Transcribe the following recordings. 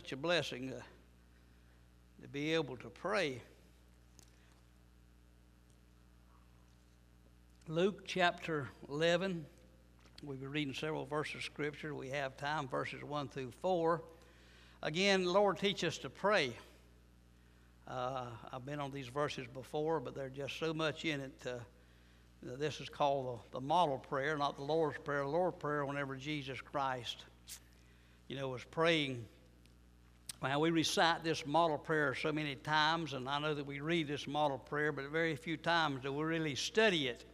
such a blessing to be able to pray. Luke chapter 11. We've been reading several verses of Scripture. We have time, verses 1 through 4. Again, Lord, teach us to pray. I've been on these verses before, but there's just so much in it. This is called the model prayer, not the Lord's Prayer. The Lord's Prayer, whenever Jesus Christ, was praying. Well, we recite this model prayer so many times, and I know that we read this model prayer, but very few times do we really study it.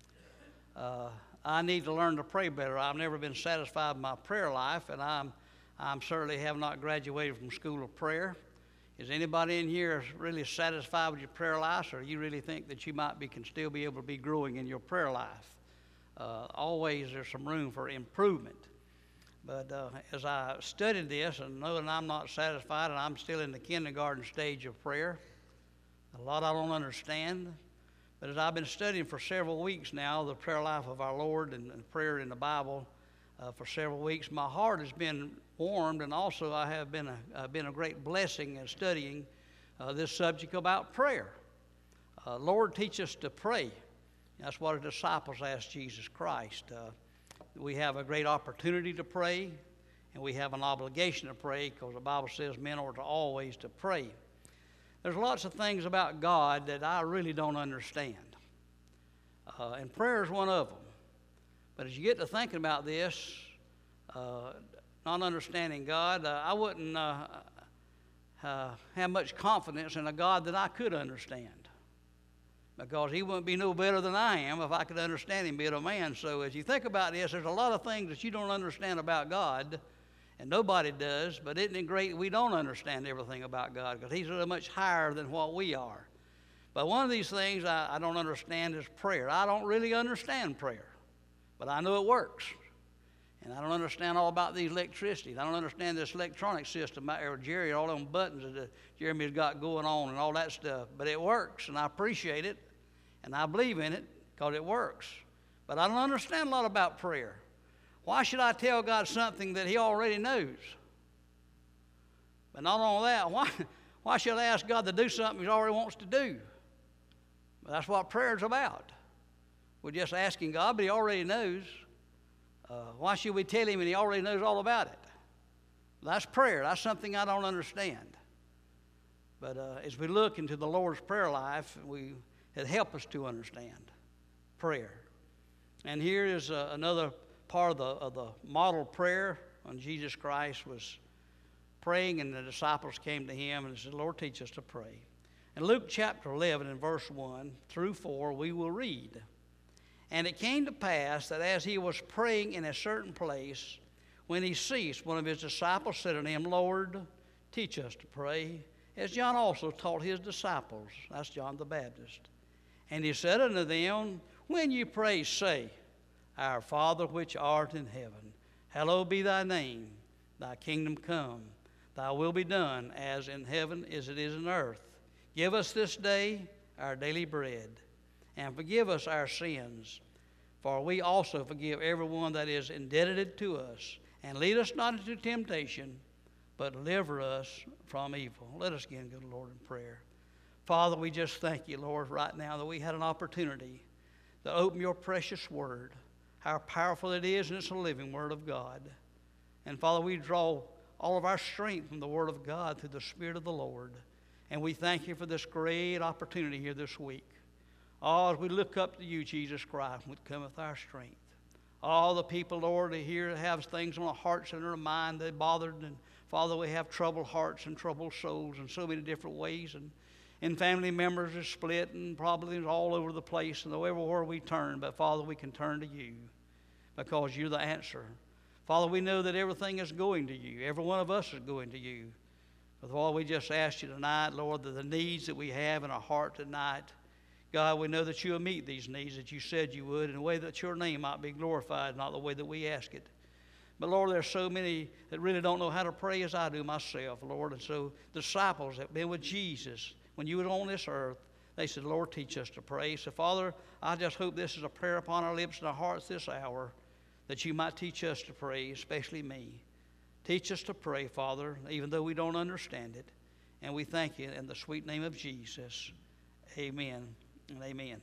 I need to learn to pray better. I've never been satisfied with my prayer life, and I'm certainly have not graduated from school of prayer. Is anybody in here really satisfied with your prayer life, or you really think that you can still be able to be growing in your prayer life? Always there's some room for improvement. But as I studied this and knowing I'm not satisfied and I'm still in the kindergarten stage of prayer, a lot I don't understand. But as I've been studying for several weeks now the prayer life of our Lord and prayer in the Bible for several weeks, my heart has been warmed, and also I have been a great blessing in studying this subject about prayer. Lord, teach us to pray. That's what the disciples asked Jesus Christ. We have a great opportunity to pray, and we have an obligation to pray because the Bible says men ought to always to pray. There's lots of things about God that I really don't understand, and prayer is one of them. But as you get to thinking about this, not understanding God, I wouldn't have much confidence in a God that I could understand, because he wouldn't be no better than I am if I could understand him, being a man. So as you think about this, there's a lot of things that you don't understand about God, and nobody does, but isn't it great we don't understand everything about God, because he's so much higher than what we are. But one of these things I don't understand is prayer. I don't really understand prayer, but I know it works. And I don't understand all about these electricity. I don't understand this electronic system out there with Jerry, all them buttons that Jeremy's got going on and all that stuff. But it works, and I appreciate it, and I believe in it because it works. But I don't understand a lot about prayer. Why should I tell God something that he already knows? But not only that, why should I ask God to do something he already wants to do? But that's what prayer is about. We're just asking God, but he already knows. Why should we tell him and he already knows all about it? That's prayer. That's something I don't understand. But as we look into the Lord's prayer life, it helps us to understand prayer. And here is another part of the model prayer when Jesus Christ was praying and the disciples came to him and said, Lord, teach us to pray. In Luke chapter 11 and verse 1 through 4, we will read, And it came to pass that as he was praying in a certain place, when he ceased, one of his disciples said unto him, Lord, teach us to pray, as John also taught his disciples. That's John the Baptist. And he said unto them, When you pray, say, Our Father which art in heaven, hallowed be thy name. Thy kingdom come. Thy will be done, as in heaven as it is in earth. Give us this day our daily bread, and forgive us our sins, for we also forgive everyone that is indebted to us. And lead us not into temptation, but deliver us from evil. Let us again go to the Lord in prayer. Father, we just thank you, Lord, right now that we had an opportunity to open your precious word. How powerful it is, and it's a living word of God. And Father, we draw all of our strength from the word of God through the Spirit of the Lord. And we thank you for this great opportunity here this week. Oh, as we look up to you, Jesus Christ, what cometh our strength. All the people, Lord, here have things on their hearts and their mind they're bothered. And Father, we have troubled hearts and troubled souls in so many different ways. And family members are split and problems all over the place and everywhere we turn. But Father, we can turn to you because you're the answer. Father, we know that everything is going to you. Every one of us is going to you. But Father, we just ask you tonight, Lord, that the needs that we have in our heart tonight, God, we know that you'll meet these needs that you said you would in a way that your name might be glorified, not the way that we ask it. But Lord, there's so many that really don't know how to pray as I do myself, Lord. And so disciples that have been with Jesus, when you were on this earth, they said, Lord, teach us to pray. So Father, I just hope this is a prayer upon our lips and our hearts this hour, that you might teach us to pray, especially me. Teach us to pray, Father, even though we don't understand it. And we thank you in the sweet name of Jesus. Amen and amen.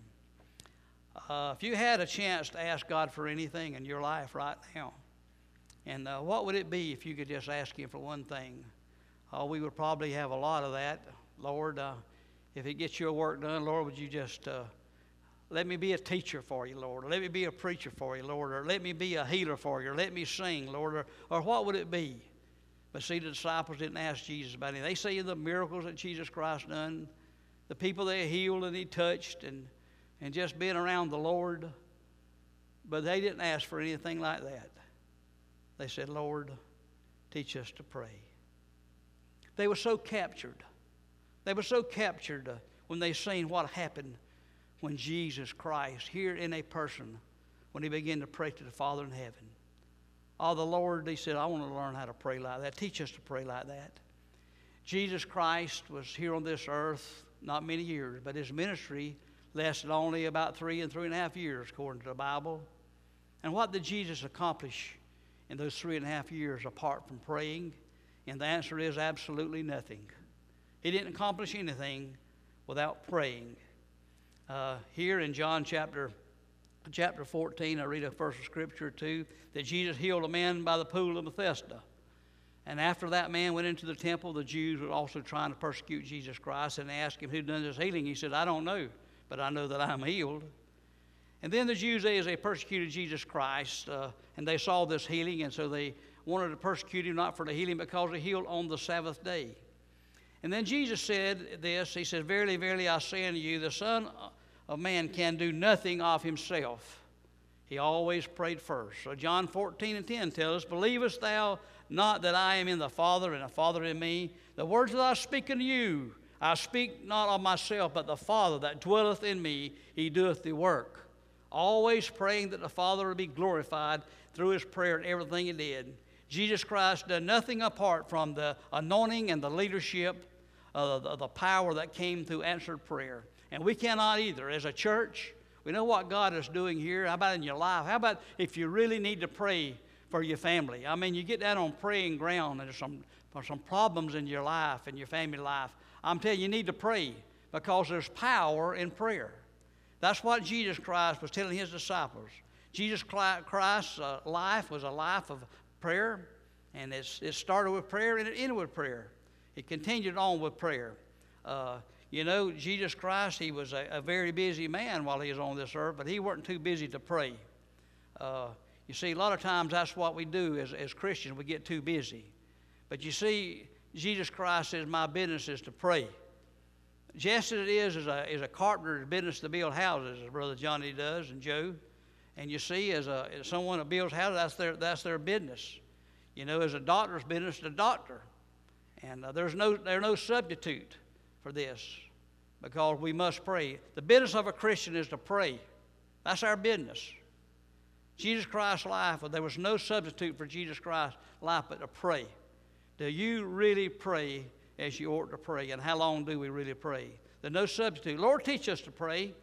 If you had a chance to ask God for anything in your life right now, and what would it be if you could just ask Him for one thing? We would probably have a lot of that. Lord, if it gets your work done, Lord, would you just let me be a teacher for you, Lord, or let me be a preacher for you, Lord, or let me be a healer for you, or let me sing, Lord, or what would it be? But see, the disciples didn't ask Jesus about anything. They see the miracles that Jesus Christ done, the people that He healed and He touched, and just being around the Lord, but they didn't ask for anything like that. They said, Lord, teach us to pray. They were so captured. They were so captured when they seen what happened when Jesus Christ, here in a person, when He began to pray to the Father in heaven. Oh, the Lord, He said, I want to learn how to pray like that. Teach us to pray like that. Jesus Christ was here on this earth not many years, but His ministry lasted only about 3 and 3.5 years, according to the Bible. And what did Jesus accomplish in those 3.5 years apart from praying? And the answer is absolutely nothing. He didn't accomplish anything without praying. Here in John chapter 14, I read a verse of Scripture too, that Jesus healed a man by the pool of Bethesda. And after that man went into the temple, the Jews were also trying to persecute Jesus Christ, and they asked Him who'd done this healing. He said, I don't know, but I know that I'm healed. And then the Jews, as they persecuted Jesus Christ, and they saw this healing, and so they wanted to persecute Him not for the healing, because He healed on the Sabbath day. And then Jesus said this, He said, Verily, verily, I say unto you, the Son of Man can do nothing of Himself. He always prayed first. So John 14:10 tells us, Believest thou not that I am in the Father, and the Father in me? The words that I speak unto you, I speak not of myself, but the Father that dwelleth in me, He doeth the work. Always praying that the Father would be glorified through His prayer and everything He did. Jesus Christ did nothing apart from the anointing and the leadership, the power that came through answered prayer. And we cannot either. As a church, we know what God is doing here. How about in your life? How about if you really need to pray for your family? I mean, you get down on praying ground and there's some problems in your life and your family life. I'm telling you, you need to pray, because there's power in prayer. That's what Jesus Christ was telling His disciples. Jesus Christ's life was a life of prayer, and it started with prayer and it ended with prayer. It continued on with prayer. You know, Jesus Christ, He was a very busy man while He was on this earth, but He wasn't too busy to pray. You see, a lot of times that's what we do as Christians. We get too busy. But you see, Jesus Christ says, my business is to pray. Just as it is a carpenter's business to build houses, as Brother Johnny does and Joe. And you see, as someone that builds houses, that's their business. You know, as a doctor's business, the doctor. And there's no substitute for this, because we must pray. The business of a Christian is to pray. That's our business. Jesus Christ's life, there was no substitute for Jesus Christ's life but to pray. Do you really pray as you ought to pray? And how long do we really pray? There's no substitute. Lord, teach us to pray.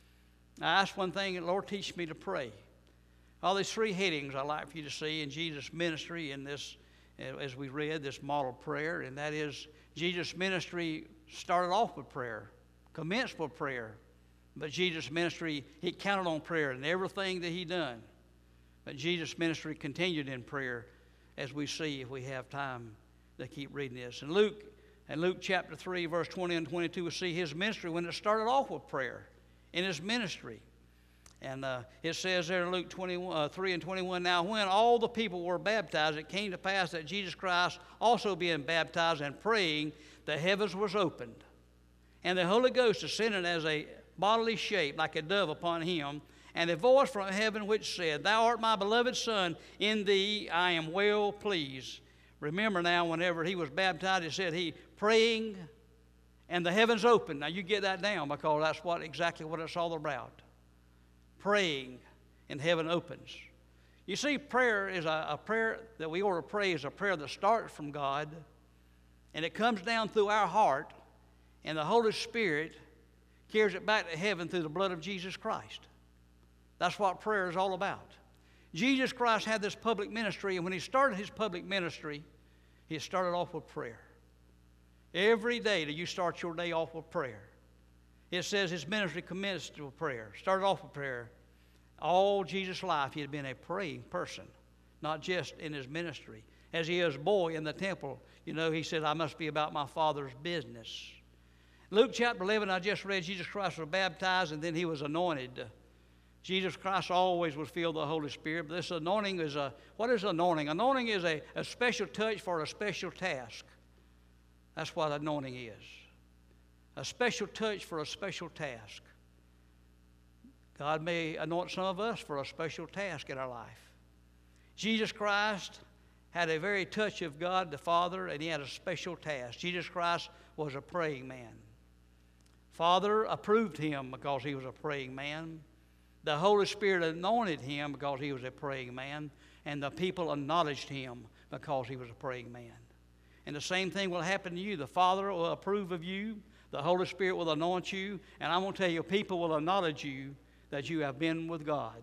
I asked one thing, Lord, teach me to pray. All these 3 headings I'd like for you to see in Jesus' ministry in this, as we read, this model prayer, and that is Jesus' ministry started off with prayer, commenced with prayer, but Jesus' ministry, He counted on prayer in everything that He done. But Jesus' ministry continued in prayer, as we see if we have time to keep reading this. In Luke chapter 3, verse 20 and 22, we see His ministry when it started off with prayer in His ministry. And it says there in Luke 3 and 21, Now when all the people were baptized, it came to pass that Jesus Christ also being baptized and praying, the heavens was opened. And the Holy Ghost descended as a bodily shape, like a dove upon Him. And a voice from heaven which said, Thou art my beloved Son, in Thee I am well pleased. Remember now, whenever He was baptized, it said He praying and the heavens opened. Now you get that down, because that's exactly what it's all about. Praying and heaven opens. You see, prayer is a prayer that we ought to pray is a prayer that starts from God, and it comes down through our heart, and the Holy Spirit carries it back to heaven through the blood of Jesus Christ. That's what prayer is all about. Jesus Christ had this public ministry, and when he started his public ministry, he started off with prayer. Every day do you start your day off with prayer. It says his ministry commenced with prayer, started off with prayer. All Jesus' life, he had been a praying person, not just in his ministry. As he was a boy in the temple, he said, I must be about my Father's business. Luke chapter 11, I just read, Jesus Christ was baptized and then he was anointed. Jesus Christ always was filled with the Holy Spirit. But this anointing is what is anointing? Anointing is a special touch for a special task. That's what anointing is. A special touch for a special task. God may anoint some of us for a special task in our life. Jesus Christ had a very touch of God the Father, and he had a special task. Jesus Christ was a praying man. Father approved him because he was a praying man. The Holy Spirit anointed him because he was a praying man, and the people acknowledged him because he was a praying man. And the same thing will happen to you. The Father will approve of you. The Holy Spirit will anoint you. And I'm going to tell you, people will acknowledge you that you have been with God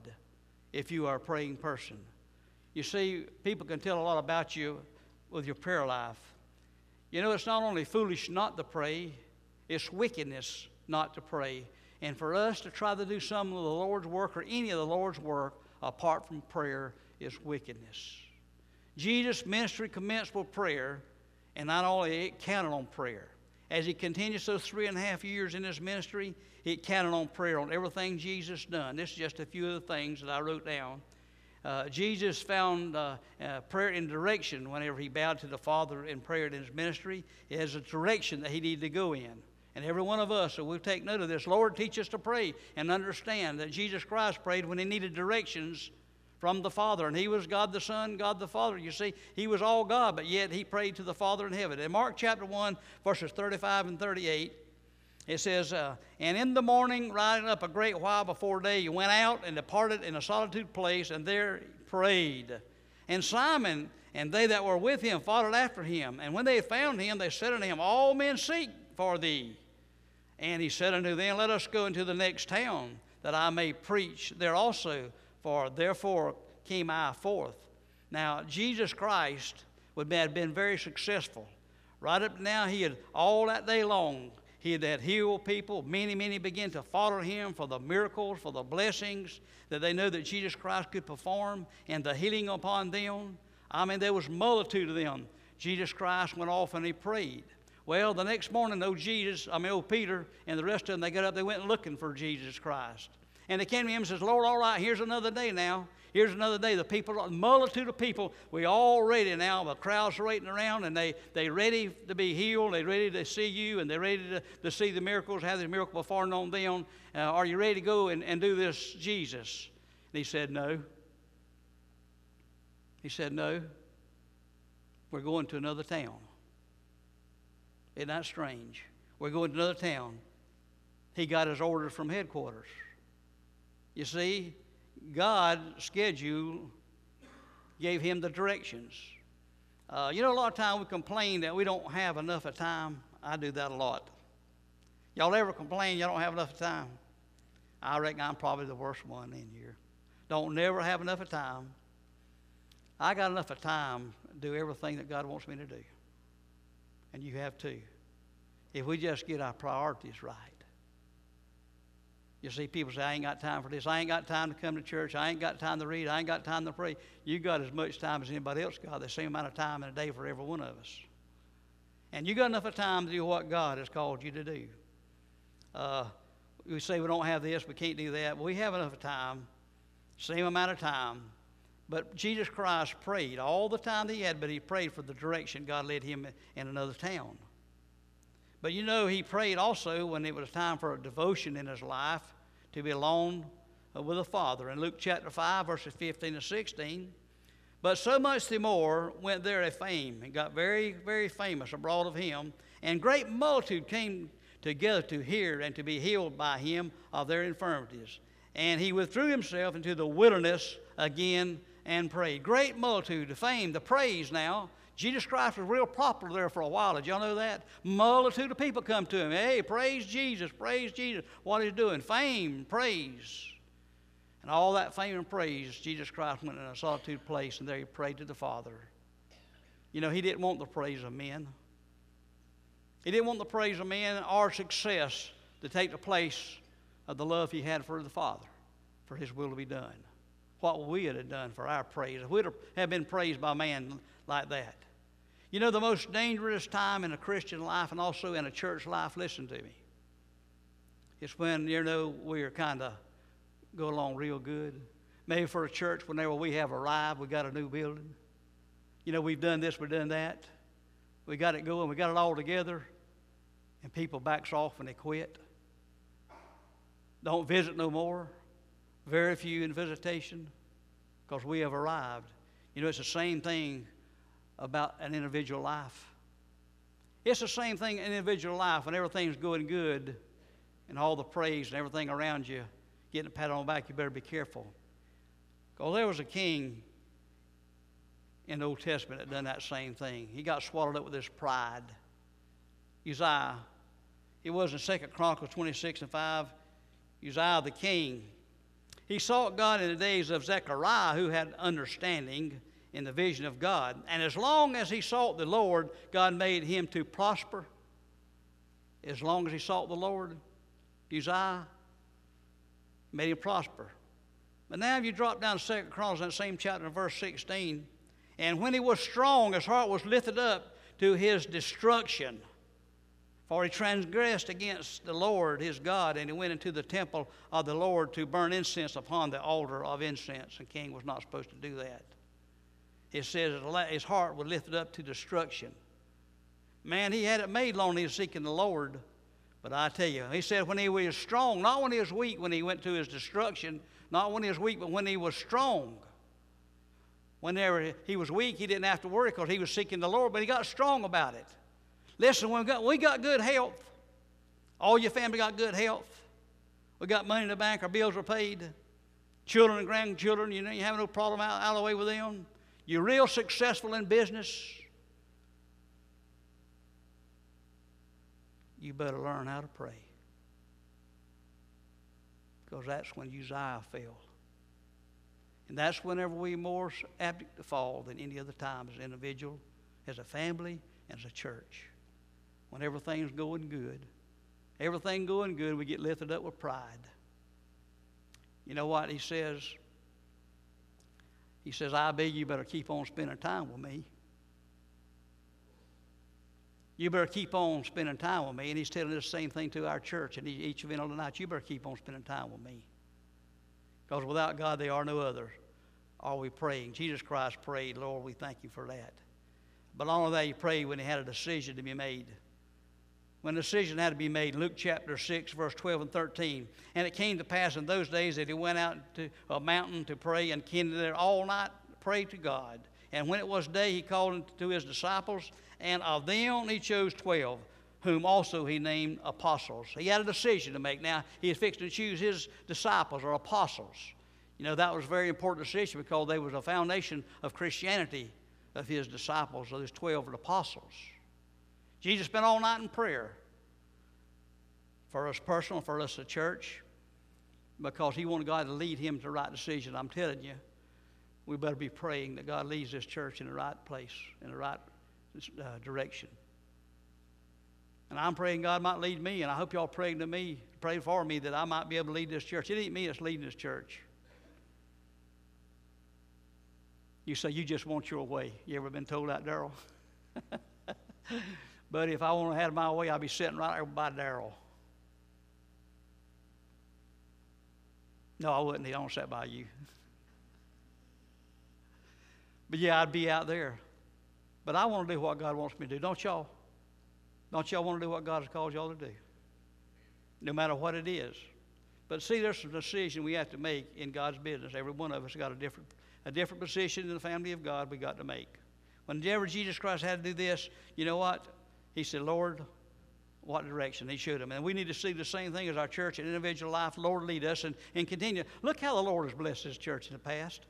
if you are a praying person. You see, people can tell a lot about you with your prayer life. It's not only foolish not to pray, it's wickedness not to pray. And for us to try to do some of the Lord's work or any of the Lord's work apart from prayer is wickedness. Jesus' ministry commenced with prayer, and not only it counted on prayer. As he continues those 3.5 years in his ministry, it counted on prayer on everything Jesus done. This is just a few of the things that I wrote down. Jesus found prayer and direction whenever he bowed to the Father in prayer in his ministry. It has a direction that he needed to go in. And every one of us, so we'll take note of this. Lord, teach us to pray and understand that Jesus Christ prayed when he needed directions from the Father. And he was God the Son, God the Father. You see, he was all God, but yet he prayed to the Father in heaven. In Mark chapter 1, verses 35 and 38, it says, and in the morning, rising up a great while before day, he went out and departed in a solitude place, and there prayed. And Simon and they that were with him followed after him. And when they had found him, they said unto him, all men seek for thee. And he said unto them, let us go into the next town, that I may preach there also, for therefore came I forth. Now, Jesus Christ would have been very successful. Right up now, he had all that day long, he had healed people. Many began to follow him for the miracles, for the blessings that they know that Jesus Christ could perform, and the healing upon them. There was multitude of them. Jesus Christ went off and he prayed. Well, the next morning, old Peter and the rest of them, they got up, they went looking for Jesus Christ. And they came to him and says, Lord, all right, here's another day now. Here's another day. The people, a multitude of people, we all ready now. The crowd's waiting around, and they ready to be healed. They ready to see you, and they're ready to see the miracles, have the miracle performed on them. Are you ready to go and do this, Jesus? And he said, no. He said, no. We're going to another town. Isn't that strange? We're going to another town. He got his orders from headquarters. You see, God's schedule gave him the directions. A lot of times we complain that we don't have enough of time. I do that a lot. Y'all ever complain you don't have enough of time? I reckon I'm probably the worst one in here. Don't never have enough of time. I got enough of time to do everything that God wants me to do. And you have too. If we just get our priorities right. You see, people say, I ain't got time for this. I ain't got time to come to church. I ain't got time to read. I ain't got time to pray. You got as much time as anybody else got. The same amount of time in a day for every one of us. And you got enough of time to do what God has called you to do. We say we don't have this, we can't do that. Well, we have enough of time, same amount of time. But Jesus Christ prayed all the time that he had, but he prayed for the direction God led him in another town. But he prayed also when it was time for a devotion in his life to be alone with the Father. In Luke chapter 5, verses 15 and 16, but so much the more went there a fame, and got very, very famous abroad of him, and great multitude came together to hear and to be healed by him of their infirmities. And he withdrew himself into the wilderness again and prayed. Great multitude, the fame, the praise now. Jesus Christ was real popular there for a while. Did y'all know that? Multitude of people come to him. Hey, praise Jesus, praise Jesus. What he's doing, fame, praise. And all that fame and praise, Jesus Christ went in a solitude place, and there he prayed to the Father. You know, he didn't want the praise of men. He didn't want the praise of men or success to take the place of the love he had for the Father, for his will to be done. What would we have done for our praise if we'd have been praised by man like that? You know, the most dangerous time in a Christian life and also in a church life, listen to me, it's when, you know, we're kind of go along real good. Maybe for a church, whenever we have arrived, we got a new building. You know, we've done this, we've done that. We got it going, we got it all together, and people backs off and they quit. Don't visit no more. Very few in visitation because we have arrived. You know, it's the same thing about an individual life. It's the same thing in individual life when everything's going good and all the praise and everything around you getting a pat on the back, you better be careful. Because there was a king in the Old Testament that done that same thing. He got swallowed up with his pride. Uzziah, it was in 2 Chronicles 26:5, Uzziah the king. He sought God in the days of Zechariah, who had understanding in the vision of God. And as long as he sought the Lord, God made him to prosper. As long as he sought the Lord, Uzziah made him prosper. But now if you drop down to 2 Chronicles, that same chapter, verse 16, and when he was strong, his heart was lifted up to his destruction. For he transgressed against the Lord his God, and he went into the temple of the Lord to burn incense upon the altar of incense. The king was not supposed to do that. It says his heart was lifted up to destruction. Man, he had it made long he was seeking the Lord. But I tell you, he said when he was strong, not when he was weak, when he went to his destruction, not when he was weak, but when he was strong. Whenever he was weak, he didn't have to worry because he was seeking the Lord, but he got strong about it. Listen, when we got good health, all your family got good health, we got money in the bank, our bills are paid, children and grandchildren, you know, you have no problem out of the way with them. You're real successful in business. You better learn how to pray. Because that's when Uzziah fell. And that's whenever we're more apt to fall than any other time as an individual, as a family, as a church. When everything's going good, we get lifted up with pride. You know what he says? He says, I beg you better keep on spending time with me. You better keep on spending time with me. And he's telling us the same thing to our church and each event of the night. You better keep on spending time with me. Because without God, there are no others. Are we praying? Jesus Christ prayed, Lord, we thank you for that. But not only that, he prayed when he had a decision to be made. When a decision had to be made, Luke chapter 6, verse 12 and 13. And it came to pass in those days that he went out to a mountain to pray and came there all night to pray to God. And when it was day, he called to his disciples, and of them he chose 12, whom also he named apostles. He had a decision to make. Now, he was fixing to choose his disciples or apostles. You know, that was a very important decision because they was a foundation of Christianity, of his disciples, of those 12 apostles. Jesus spent all night in prayer for us personal, for us as a church, because he wanted God to lead him to the right decision. I'm telling you, we better be praying that God leads this church in the right place, in the right direction. And I'm praying God might lead me, and I hope y'all pray for me that I might be able to lead this church. It ain't me that's leading this church. You say you just want your way. You ever been told that, Darrell? But if I want to have my way, I'll be sitting right there by Darrell. No, I wouldn't. I don't sit by you. But yeah, I'd be out there. But I want to do what God wants me to do. Don't y'all? Don't y'all want to do what God has called y'all to do? No matter what it is. But see, there's some decision we have to make in God's business. Every one of us got a different position in the family of God we got to make. Whenever Jesus Christ had to do this, you know what? He said, Lord, what direction? He showed him. And we need to see the same thing as our church and individual life. Lord, lead us and continue. Look how the Lord has blessed His church in the past.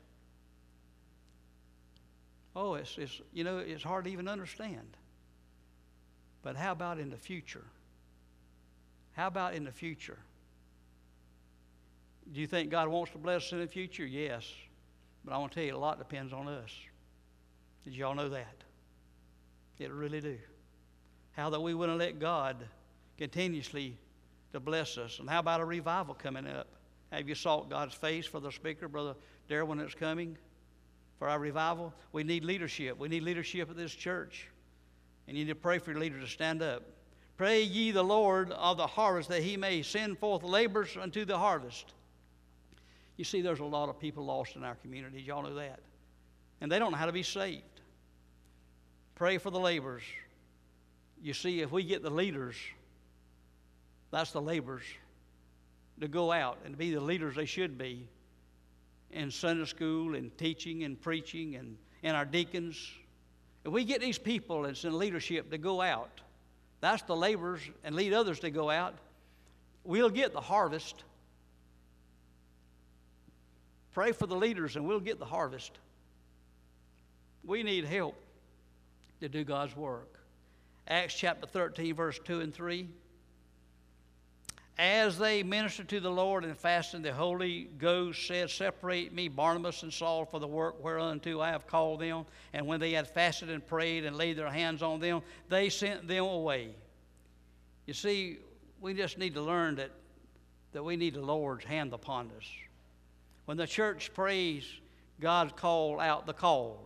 Oh, it's hard to even understand. But how about in the future? How about in the future? Do you think God wants to bless us in the future? Yes. But I want to tell you, a lot depends on us. Did y'all know that? It really do. How that we wouldn't let God continuously to bless us. And how about a revival coming up? Have you sought God's face for the speaker, Brother Darrell, when it's coming for our revival? We need leadership. We need leadership at this church. And you need to pray for your leader to stand up. Pray ye the Lord of the harvest that he may send forth laborers unto the harvest. You see, there's a lot of people lost in our community. Y'all know that. And they don't know how to be saved. Pray for the laborers. You see, if we get the leaders, that's the laborers, to go out and be the leaders they should be in Sunday school and teaching and preaching and our deacons. If we get these people that's in leadership to go out, that's the laborers, and lead others to go out, we'll get the harvest. Pray for the leaders and we'll get the harvest. We need help to do God's work. Acts chapter 13, verse 2 and 3. As they ministered to the Lord and fasted, the Holy Ghost said, Separate me, Barnabas and Saul, for the work whereunto I have called them. And when they had fasted and prayed and laid their hands on them, they sent them away. You see, we just need to learn that we need the Lord's hand upon us. When the church prays, God calls out the called.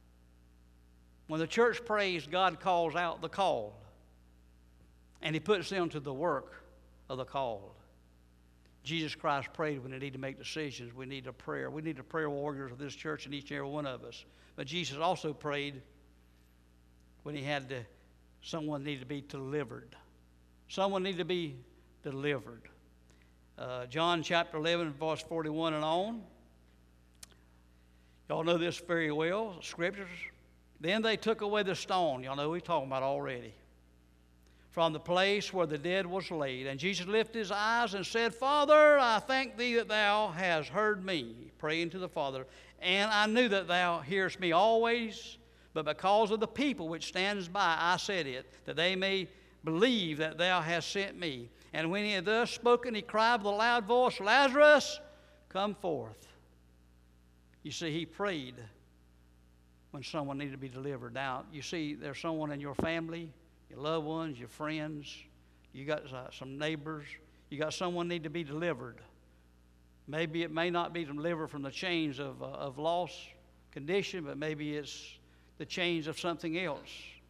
When the church prays, God calls out the called. And he puts them to the work of the called. Jesus Christ prayed when they need to make decisions. We need a prayer. We need the prayer warriors of this church and each and every one of us. But Jesus also prayed when he had someone needed to be delivered. Someone needed to be delivered. John chapter 11, verse 41 and on. Y'all know this very well, scriptures. Then they took away the stone. Y'all know we're talking about already. From the place where the dead was laid. And Jesus lifted his eyes and said, Father, I thank thee that thou hast heard me, praying to the Father. And I knew that thou hearest me always, but because of the people which stands by, I said it, that they may believe that thou hast sent me. And when he had thus spoken, he cried with a loud voice, Lazarus, come forth. You see, he prayed when someone needed to be delivered. Now, you see, there's someone in your family, your loved ones, your friends, you got some neighbors, you got someone need to be delivered. Maybe it may not be delivered from the chains of lost condition, but maybe it's the chains of something else.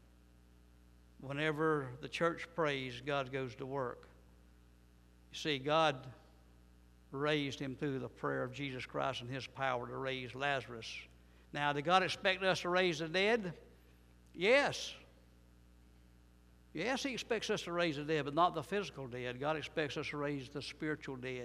Whenever the church prays, God goes to work. You see, God raised him through the prayer of Jesus Christ and his power to raise Lazarus. Now, did God expect us to raise the dead? Yes. Yes, he expects us to raise the dead, but not the physical dead. God expects us to raise the spiritual dead.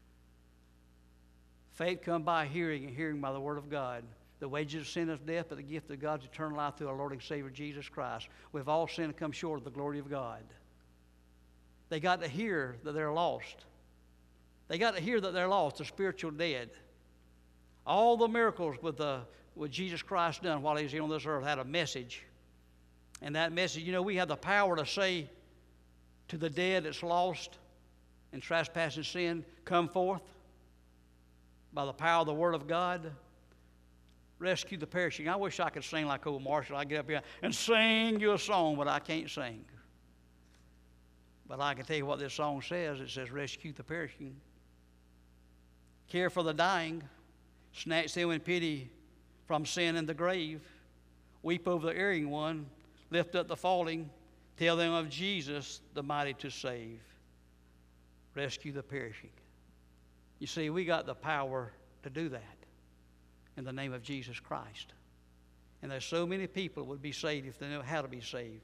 Faith comes by hearing, and hearing by the word of God. The wages of sin is death, but the gift of God is eternal life through our Lord and Savior Jesus Christ. We've all sinned and come short of the glory of God. They got to hear that they're lost. They got to hear that they're lost, the spiritual dead. All the miracles with Jesus Christ done while he was here on this earth had a message. And that message, you know, we have the power to say to the dead that's lost in trespassing sin, come forth by the power of the Word of God. Rescue the perishing. I wish I could sing like old Marshall. I get up here and sing you a song, but I can't sing. But I can tell you what this song says. It says, rescue the perishing. Care for the dying. Snatch them in pity from sin and the grave. Weep over the erring one. Lift up the falling. Tell them of Jesus, the mighty to save. Rescue the perishing. You see, we got the power to do that in the name of Jesus Christ. And there's so many people would be saved if they know how to be saved.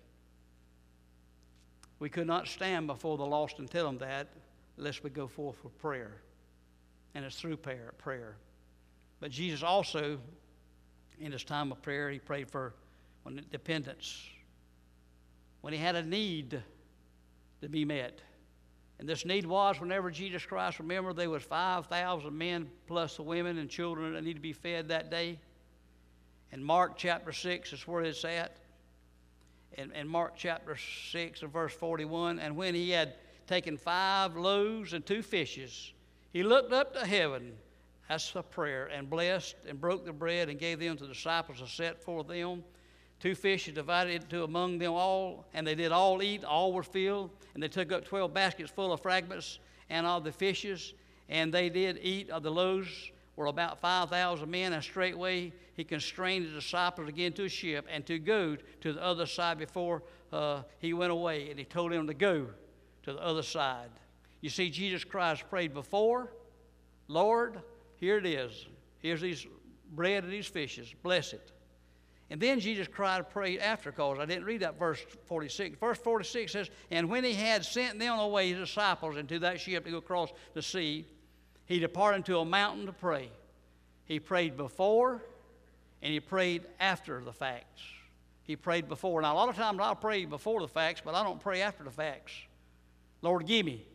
We could not stand before the lost and tell them that unless we go forth with prayer. And it's through prayer. But Jesus also, in his time of prayer, he prayed for dependence. When he had a need to be met. And this need was whenever Jesus Christ, remember, there was 5,000 men plus the women and children that need to be fed that day. And Mark chapter 6 is where it's at. In Mark chapter 6 and verse 41, and when he had taken 5 loaves and 2 fishes, He looked up to heaven, that's a prayer, and blessed and broke the bread and gave them to the disciples to set for them. 2 fishes divided into among them all, and they did all eat, all were filled. And they took up 12 baskets full of fragments and of the fishes, and they did eat of the loaves, were about 5,000 men. And straightway he constrained the disciples again to a ship and to go to the other side before he went away. And he told them to go to the other side. You see, Jesus Christ prayed before, Lord, here it is. Here's these bread and these fishes. Bless it. And then Jesus Christ prayed after, because I didn't read that verse 46. Verse 46 says, and when he had sent them away, his disciples, into that ship to go across the sea, he departed to a mountain to pray. He prayed before and he prayed after the facts. He prayed before. Now, a lot of times I'll pray before the facts, but I don't pray after the facts. Lord, give me.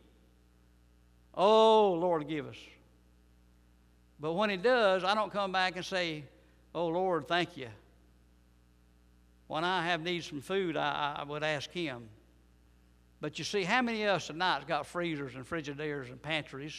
Oh, Lord, give us. But when he does, I don't come back and say, oh, Lord, thank you. When I have needs some food, I would ask him. But you see, how many of us tonight has got freezers and Frigidairs and pantries?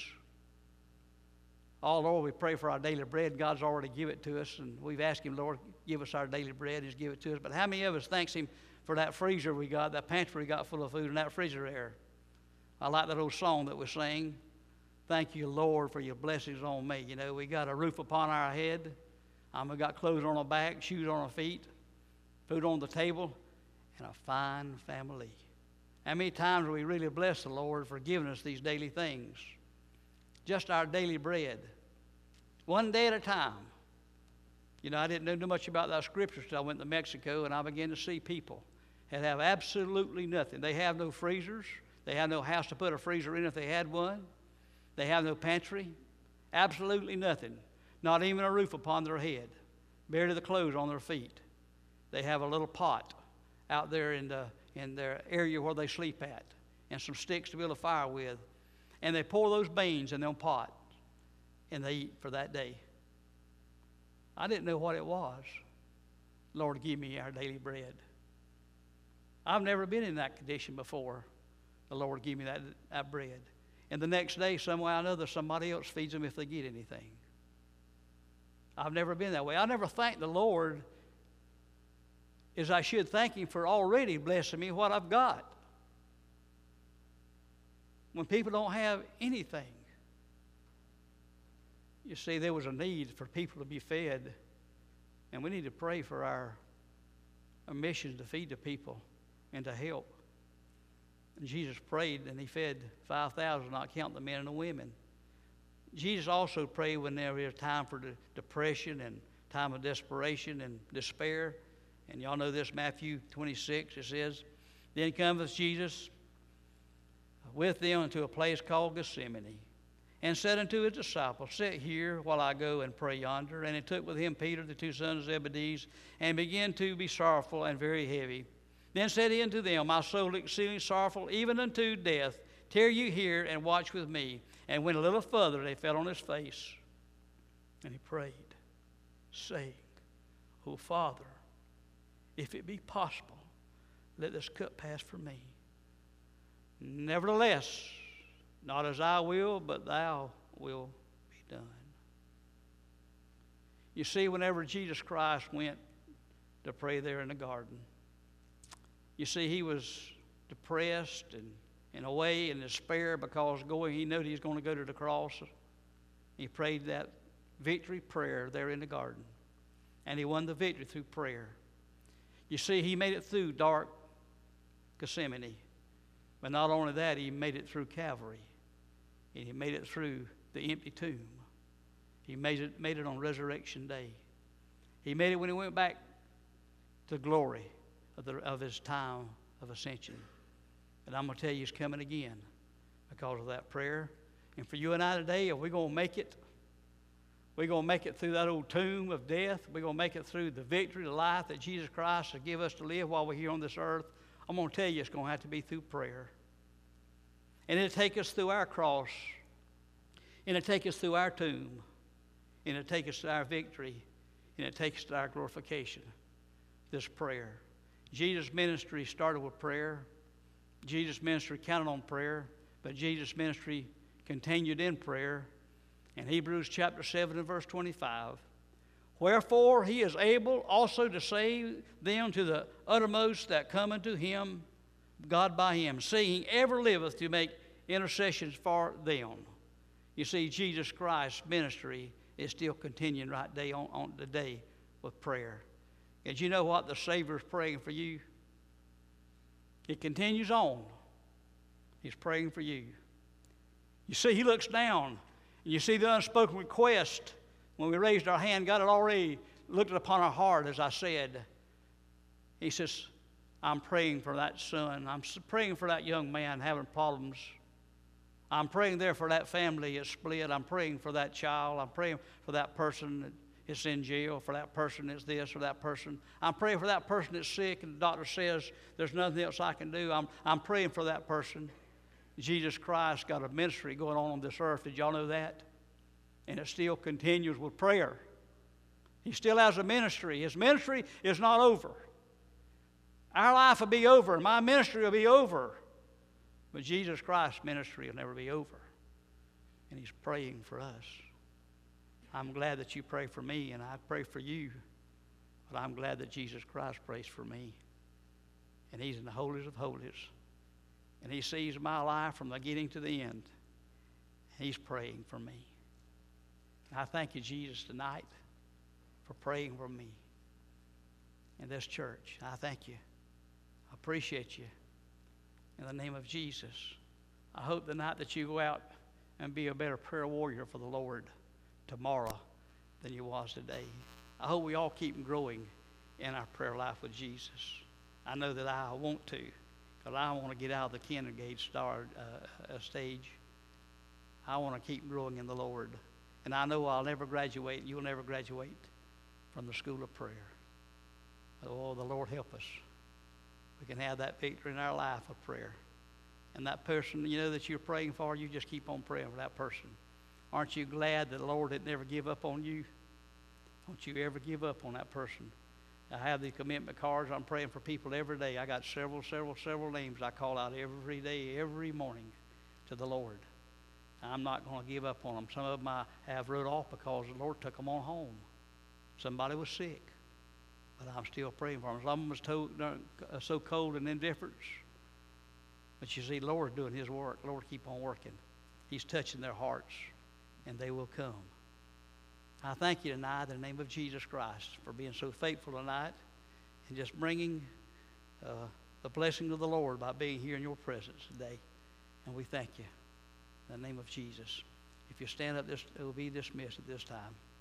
Oh, Lord, we pray for our daily bread. God's already given it to us, and we've asked him, Lord, give us our daily bread. He's given it to us. But how many of us thanks him for that freezer we got, that pantry we got full of food, and that Frigidaire? I like that old song that we sing. Thank you, Lord, for your blessings on me. You know, we got a roof upon our head. We got clothes on our back, shoes on our feet, food on the table, and a fine family. How many times we really bless the Lord for giving us these daily things? Just our daily bread. One day at a time. You know, I didn't know much about that scripture until I went to Mexico, and I began to see people that have absolutely nothing. They have no freezers. They have no house to put a freezer in if they had one. They have no pantry. Absolutely nothing. Not even a roof upon their head. Barely the clothes on their feet. They have a little pot out there in their area where they sleep at, and some sticks to build a fire with. And they pour those beans in their pot, and they eat for that day. I didn't know what it was. Lord, give me our daily bread. I've never been in that condition before. The Lord give me that bread. And the next day, some way or another, somebody else feeds them if they get anything. I've never been that way. I never thank the Lord as I should thank him for already blessing me what I've got. When people don't have anything. You see, there was a need for people to be fed, and we need to pray for our missions to feed the people and to help. And Jesus prayed, and he fed 5,000, not counting the men and the women. Jesus also prayed when there was time for depression and time of desperation and despair. And y'all know this, Matthew 26, it says, then cometh Jesus with them into a place called Gethsemane, and said unto his disciples, sit here while I go and pray yonder. And he took with him Peter, the 2 sons of Zebedee, and began to be sorrowful and very heavy. Then said he unto them, my soul is exceedingly sorrowful, even unto death. Tarry you here and watch with me. And went a little further, they fell on his face, and he prayed, saying, O Father, if it be possible, let this cup pass from me. Nevertheless, not as I will, but thou wilt be done. You see, whenever Jesus Christ went to pray there in the garden, you see, he was depressed and in a way in despair because he knew he was going to go to the cross. He prayed that victory prayer there in the garden, and he won the victory through prayer. You see, he made it through dark Gethsemane, but not only that, he made it through Calvary, and he made it through the empty tomb. He made it on Resurrection Day. He made it when he went back to glory of his time of ascension. And I'm going to tell you, he's coming again because of that prayer. And for you and I today, are we going to make it? We're going to make it through that old tomb of death. We're going to make it through the victory, the life that Jesus Christ has given us to live while we're here on this earth. I'm going to tell you, it's going to have to be through prayer. And it'll take us through our cross. And it'll take us through our tomb. And it'll take us to our victory. And it'll take us to our glorification. This prayer. Jesus' ministry started with prayer. Jesus' ministry counted on prayer. But Jesus' ministry continued in prayer in Hebrews chapter 7 and verse 25. Wherefore he is able also to save them to the uttermost that come unto him, God by him, seeing ever liveth to make intercessions for them. You see, Jesus Christ's ministry is still continuing right day on today with prayer. And you know what? The Savior is praying for you. It continues on. He's praying for you. You see, he looks down, and you see the unspoken request. When we raised our hand, God had already looked upon our heart, as I said. He says, I'm praying for that son. I'm praying for that young man having problems. I'm praying there for that family that's split. I'm praying for that child. I'm praying for that person that's in jail, for that person that's this or that person. I'm praying for that person that's sick and the doctor says there's nothing else I can do. I'm praying for that person. Jesus Christ got a ministry going on this earth. Did y'all know that? And it still continues with prayer. He still has a ministry. His ministry is not over. Our life will be over, and my ministry will be over. But Jesus Christ's ministry will never be over. And he's praying for us. I'm glad that you pray for me, and I pray for you. But I'm glad that Jesus Christ prays for me. And he's in the holies of holies. And he sees my life from the beginning to the end. He's praying for me. And I thank you, Jesus, tonight for praying for me in this church. I thank you. I appreciate you. In the name of Jesus, I hope tonight that you go out and be a better prayer warrior for the Lord tomorrow than you was today. I hope we all keep growing in our prayer life with Jesus. I know that I want to, because I want to get out of the kindergarten stage. I want to keep growing in the Lord. And I know I'll never graduate, and you'll never graduate from the school of prayer. Oh, the Lord help us. We can have that victory in our life of prayer. And that person, you know, that you're praying for, you just keep on praying for that person. Aren't you glad that the Lord didn't ever give up on you? Don't you ever give up on that person. I have these commitment cards. I'm praying for people every day. I got several names I call out every day, every morning to the Lord. I'm not going to give up on them. Some of them I have wrote off because the Lord took them on home. Somebody was sick. But I'm still praying for them. Some of them was so cold and indifferent. But you see, the Lord's doing his work. Lord, keep on working. He's touching their hearts, and they will come. I thank you tonight in the name of Jesus Christ for being so faithful tonight and just bringing the blessing of the Lord by being here in your presence today. And we thank you in the name of Jesus. If you stand up, it will be dismissed at this time.